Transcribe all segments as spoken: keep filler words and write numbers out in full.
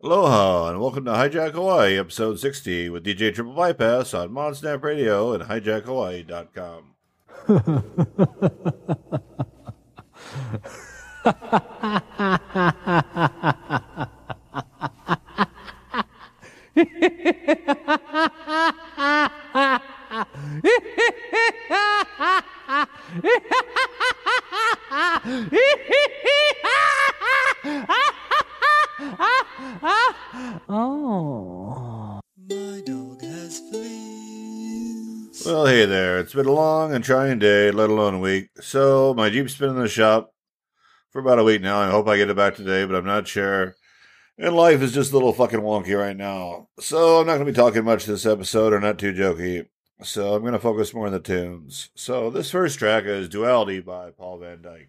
Aloha, and welcome to Hijack Hawaii, episode sixty, with D J Triple Bypass on Monsnap Radio and hijack hawaii dot com. Oh. My dog has fleas. Well, hey there. It's been a long and trying day, let alone a week. So, my Jeep's been in the shop for about a week now. I hope I get it back today, but I'm not sure. And life is just a little fucking wonky right now. So, I'm not going to be talking much this episode, or not too jokey. So, I'm going to focus more on the tunes. So, this first track is Duality by Paul Van Dyke.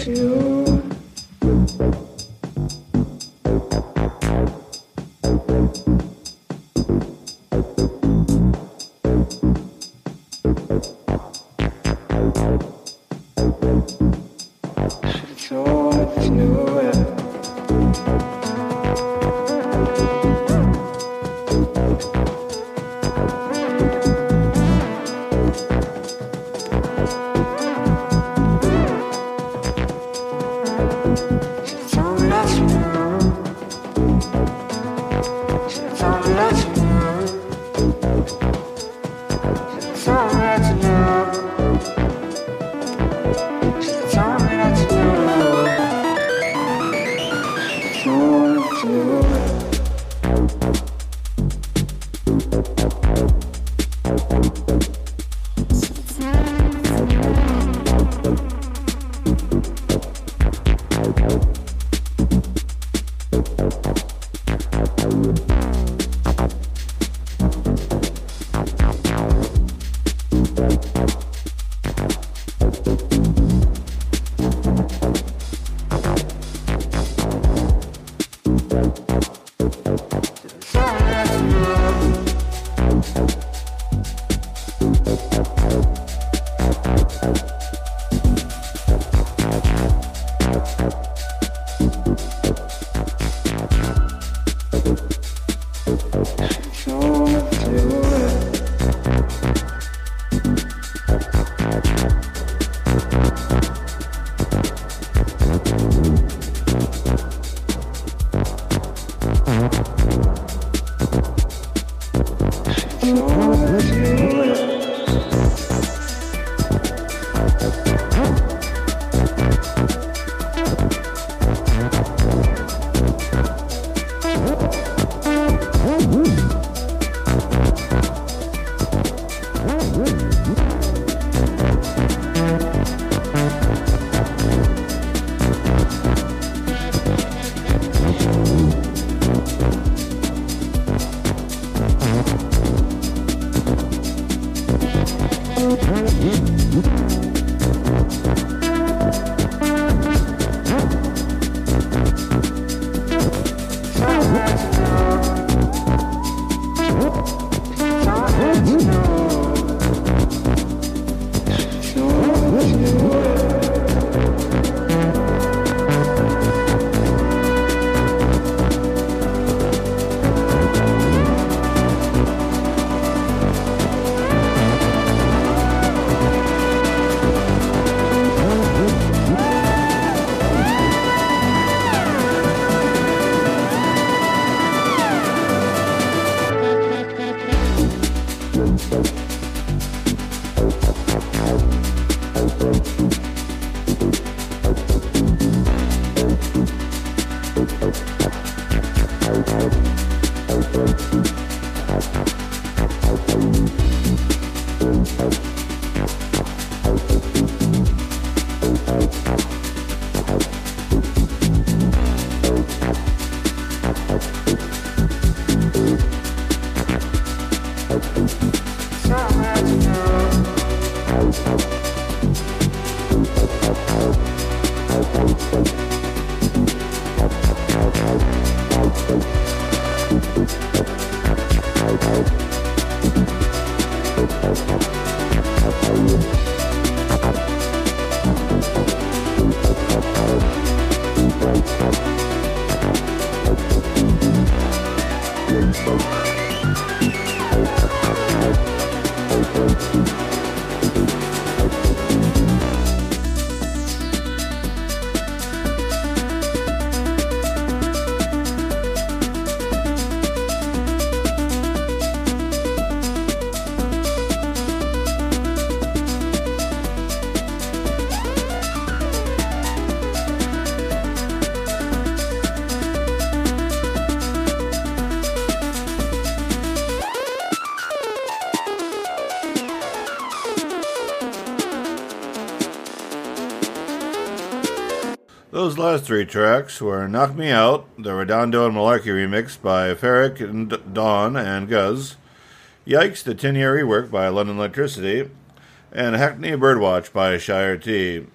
Those last three tracks were Knock Me Out, the Redondo and Malarkey remix by Ferric and Dawn and Guz, Yikes, the ten-year rework by London Electricity, and Hackney Birdwatch by Shire T.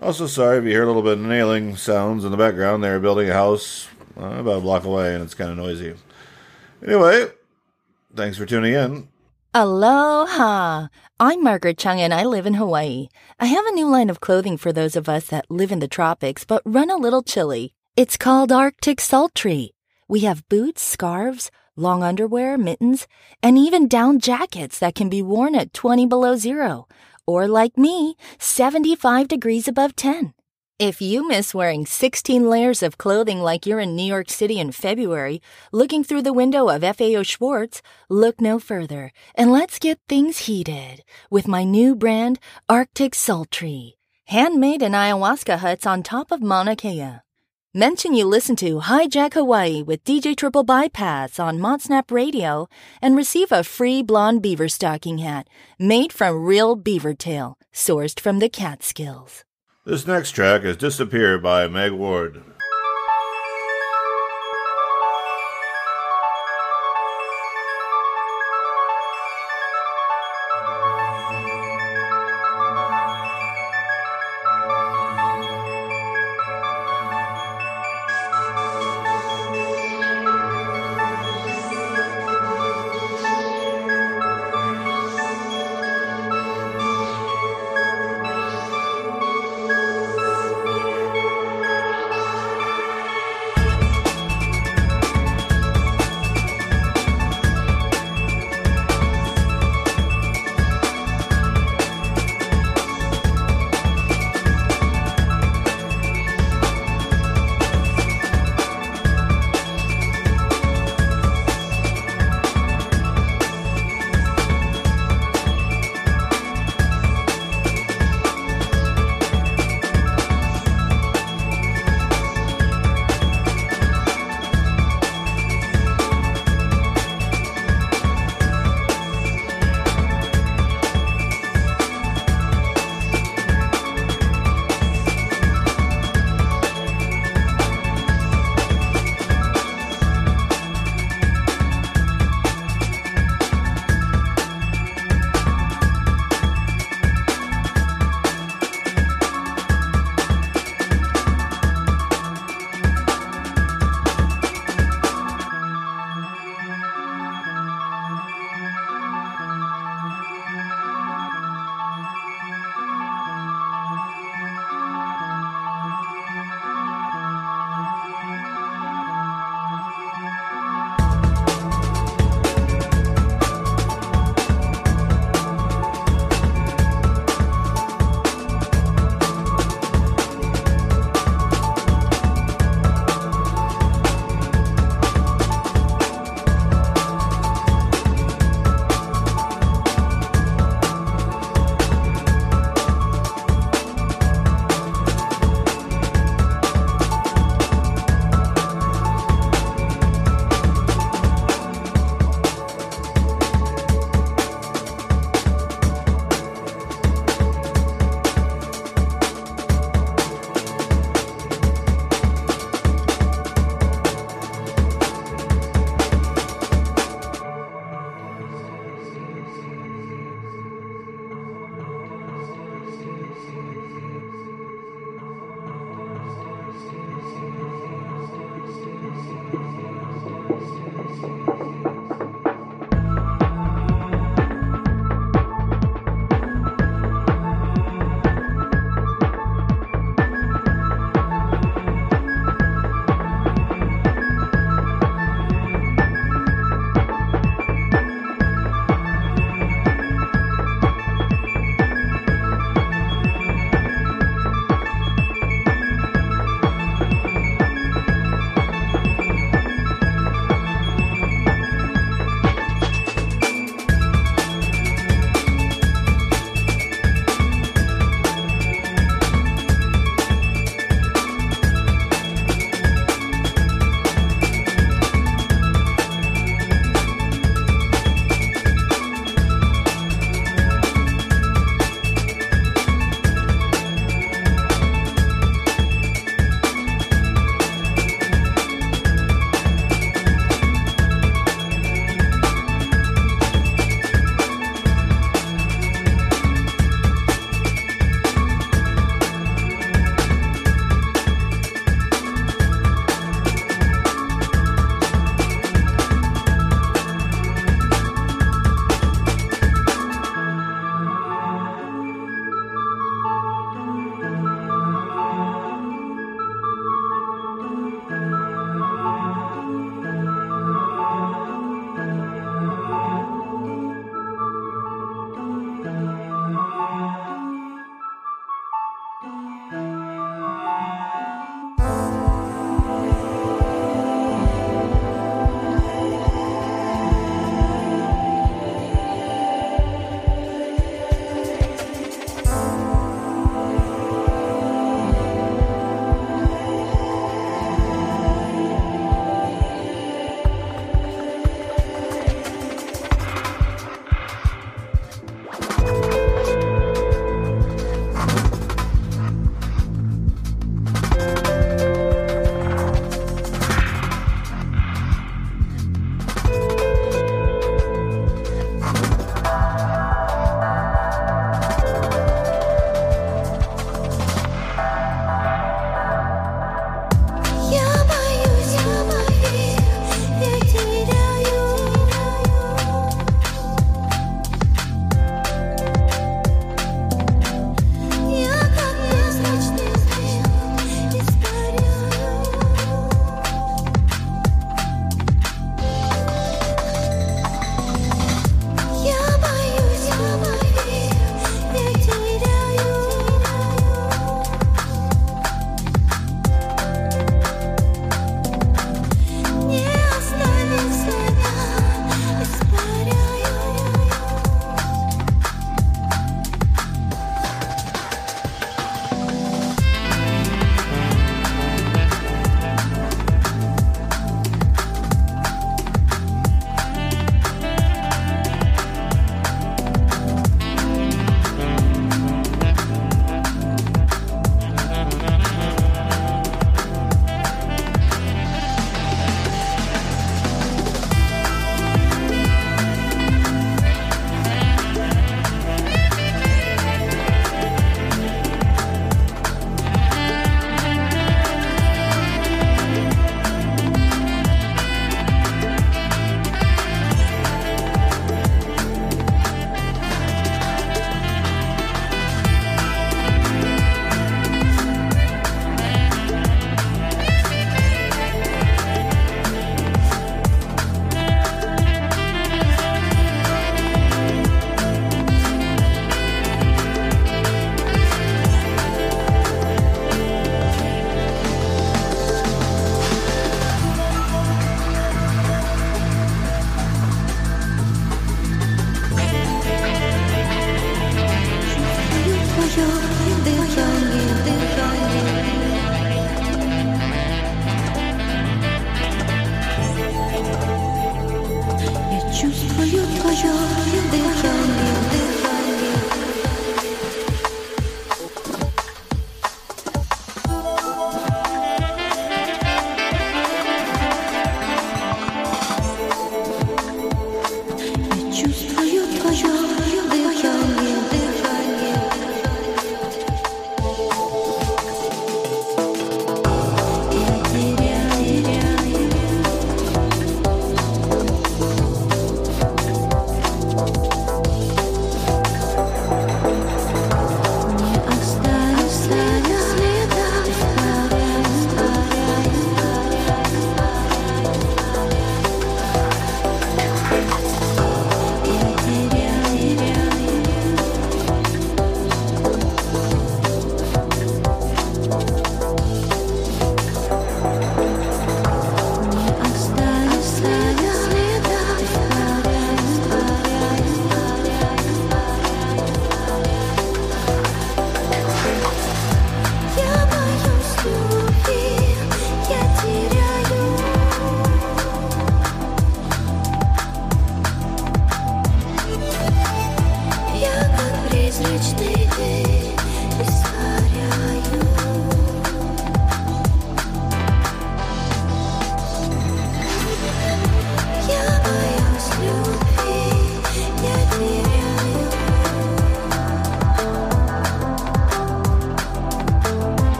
Also, sorry if you hear a little bit of nailing sounds in the background. They're building a house uh, about a block away, and it's kind of noisy. Anyway, thanks for tuning in. Aloha! I'm Margaret Chung and I live in Hawaii. I have a new line of clothing for those of us that live in the tropics but run a little chilly. It's called Arctic Sultry. We have boots, scarves, long underwear, mittens, and even down jackets that can be worn at twenty below zero, or like me, seventy-five degrees above ten. If you miss wearing sixteen layers of clothing like you're in New York City in February, looking through the window of F A O Schwartz, look no further, and let's get things heated with my new brand, Arctic Sultry, handmade in ayahuasca huts on top of Mauna Kea. Mention you listen to Hijack Hawaii with D J Triple Bypass on Modsnap Radio and receive a free blonde beaver stocking hat made from real beaver tail, sourced from the Catskills. This next track is Disappear by Meg Ward.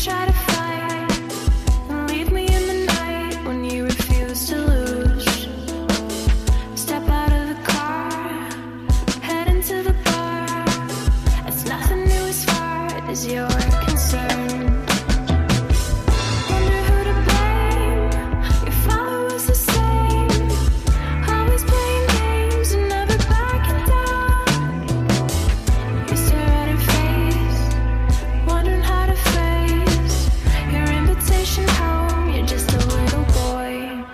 try to fight and leave me in the night when you refuse to lose. Step out of the car, head into the bar. It's nothing new as far as you're concerned. Wonder who to blame. Your father was the same, always playing games and never backing down. You stare at her face, wondering how to face your invitation home. You're just a little boy.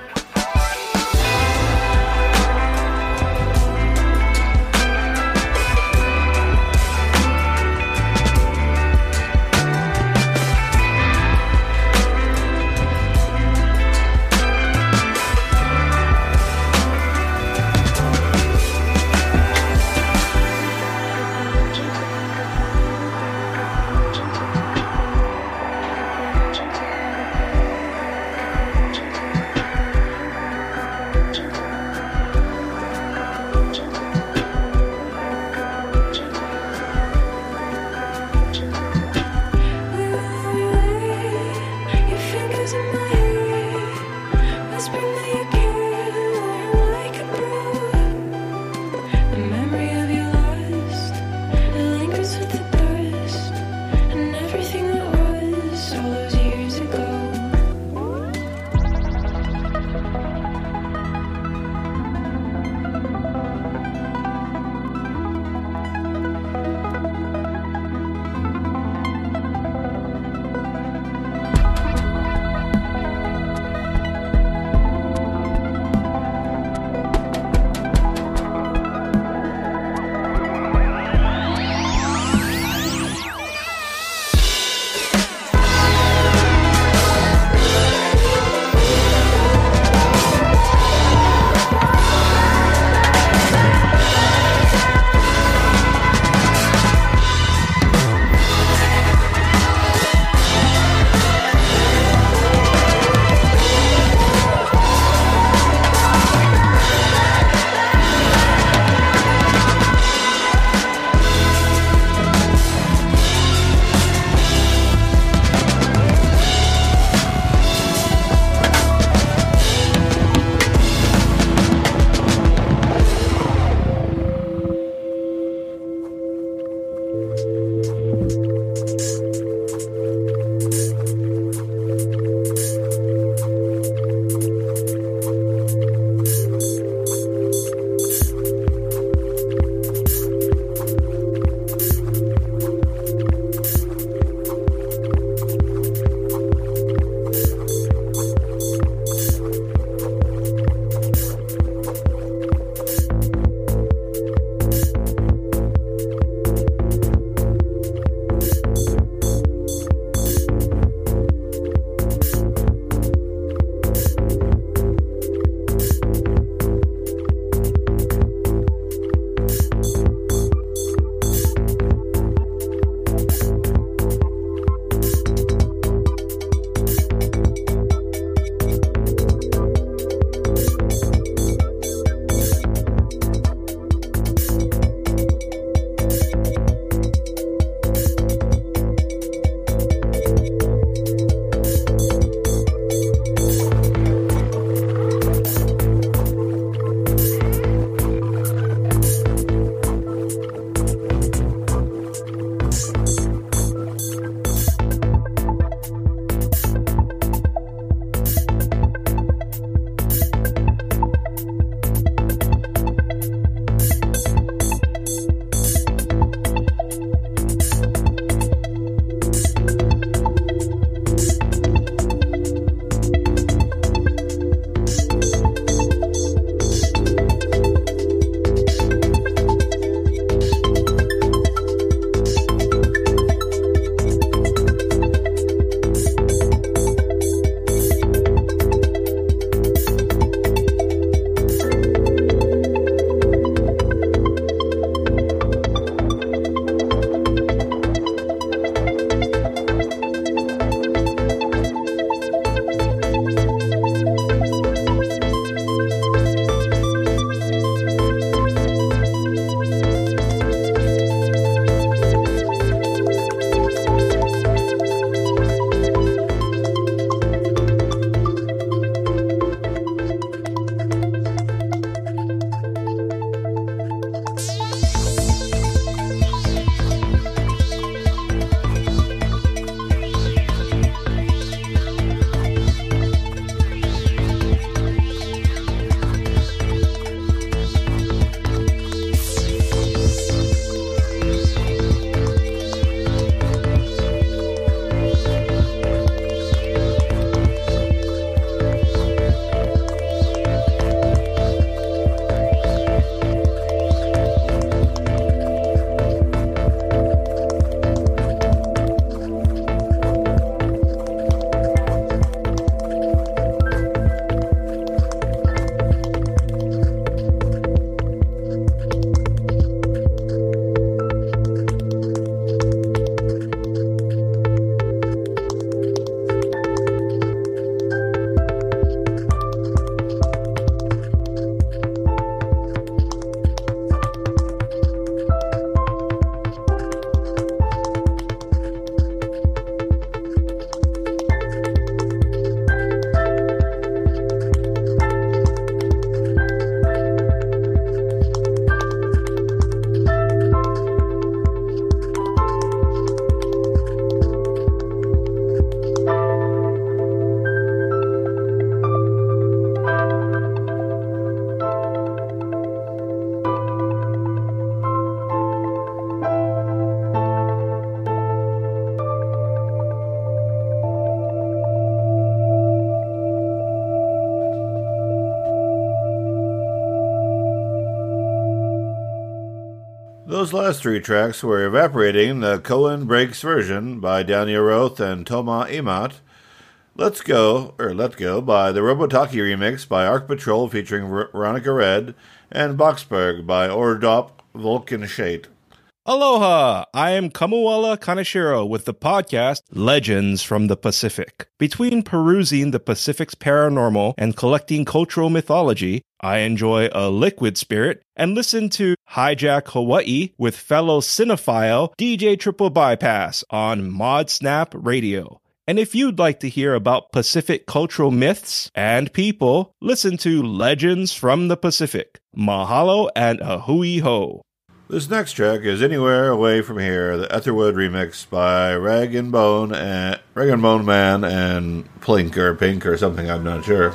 those last three tracks were Evaporating, the Cohen Breaks version by Daniel Roth and Toma Imat. Let's Go, or Let Go, by the Robotaki remix by Arc Patrol featuring Ver- Veronica Red, and Boxberg by Ordop Volkenschate. Aloha! I am Kamuala Kaneshiro with the podcast Legends from the Pacific. Between perusing the Pacific's paranormal and collecting cultural mythology, I enjoy a liquid spirit and listen to Hijack Hawaii with fellow cinephile D J Triple Bypass on Mod Snap Radio. And if you'd like to hear about Pacific cultural myths and people, listen to Legends from the Pacific. Mahalo and a hui ho. This next track is Anywhere Away From Here, the Etherwood remix by Rag and Bone and Rag and Bone Man and Plink or Pink or something, I'm not sure.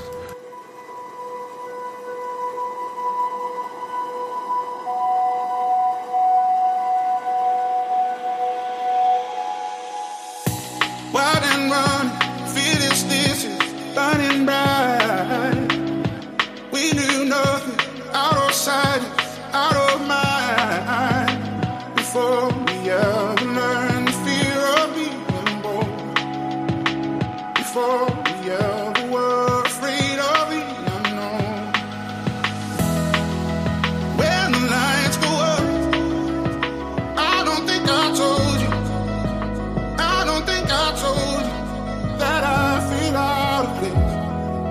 Wild and run, feel this distance, burning bright. We knew nothing, out of sight, out of mind. Before we ever learned the fear of being born. Before we ever were afraid of the unknown. When the lights go up, I don't think I told you. I don't think I told you that I feel out of place.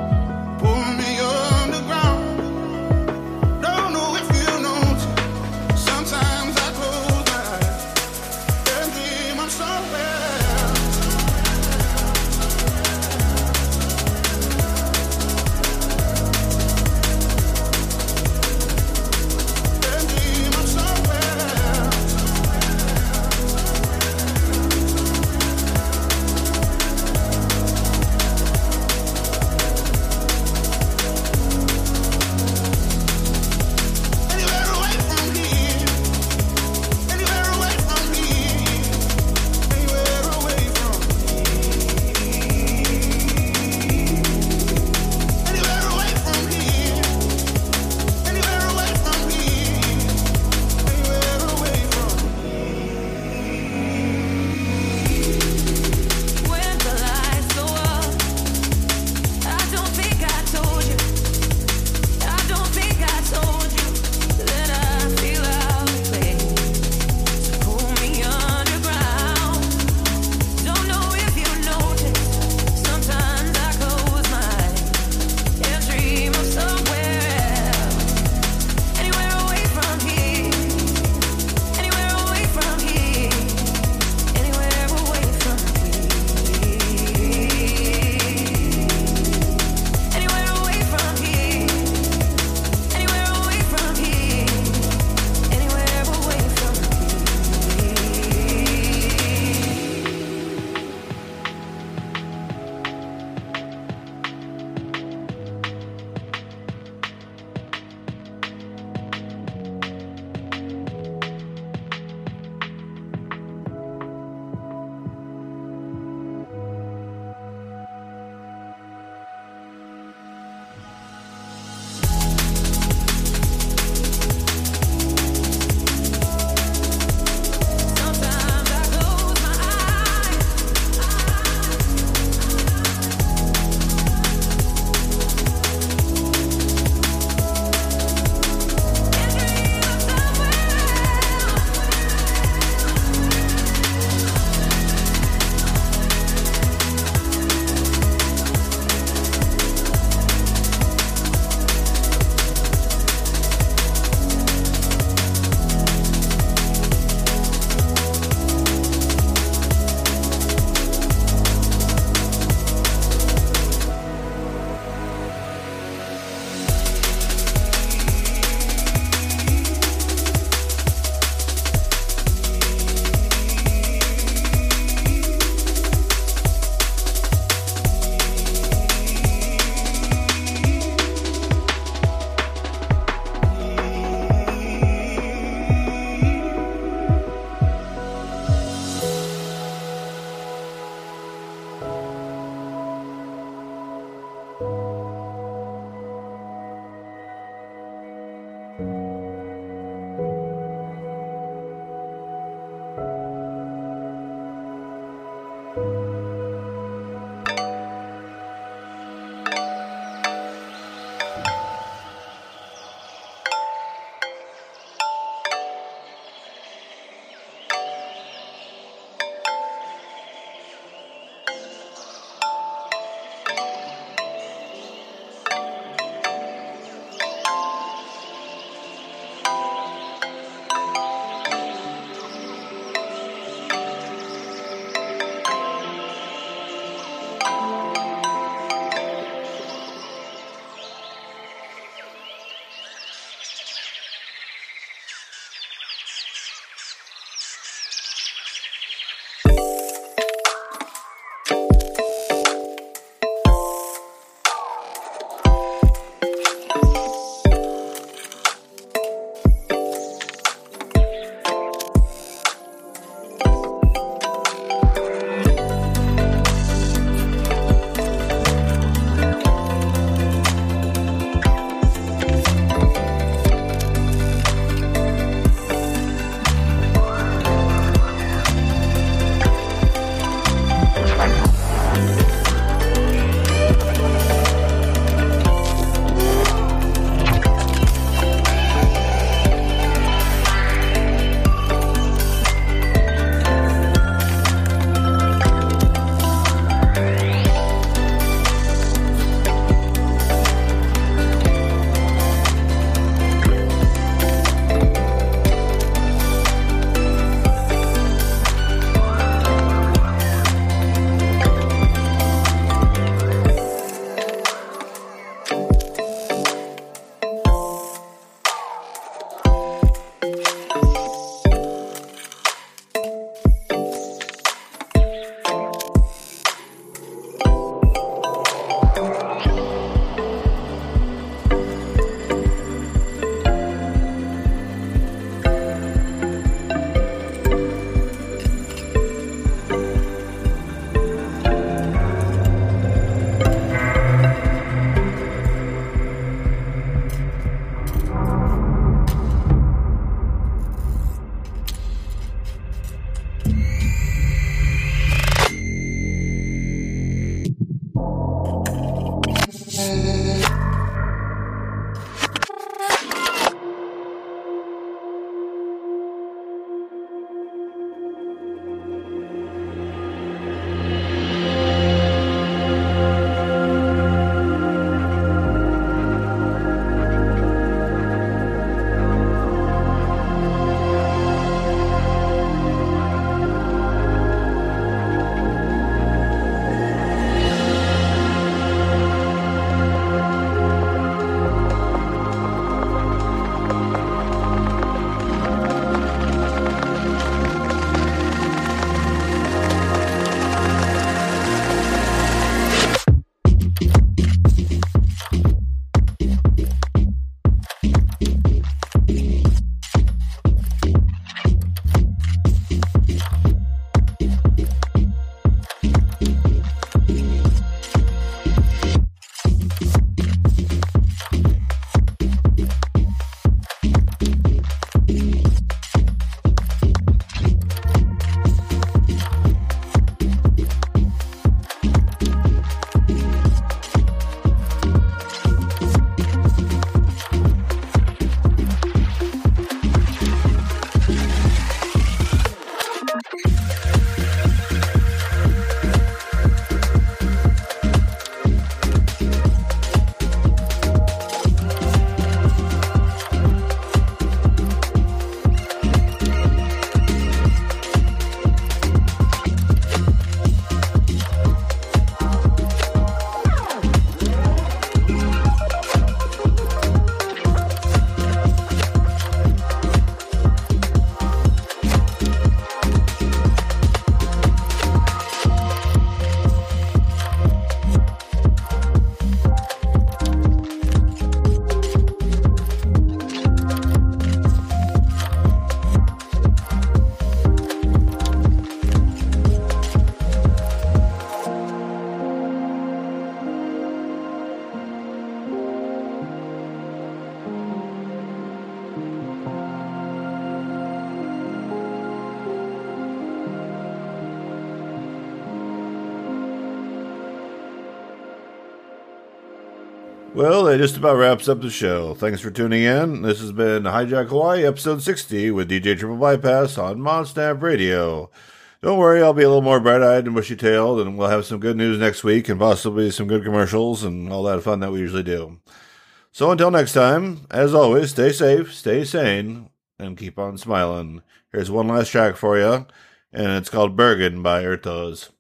Well, that just about wraps up the show. Thanks for tuning in. This has been Hijack Hawaii, episode sixty, with D J Triple Bypass on Monsnap Radio. Don't worry, I'll be a little more bright-eyed and bushy-tailed, and we'll have some good news next week, and possibly some good commercials, and all that fun that we usually do. So until next time, as always, stay safe, stay sane, and keep on smiling. Here's one last track for you, and it's called Bergen by Ertos.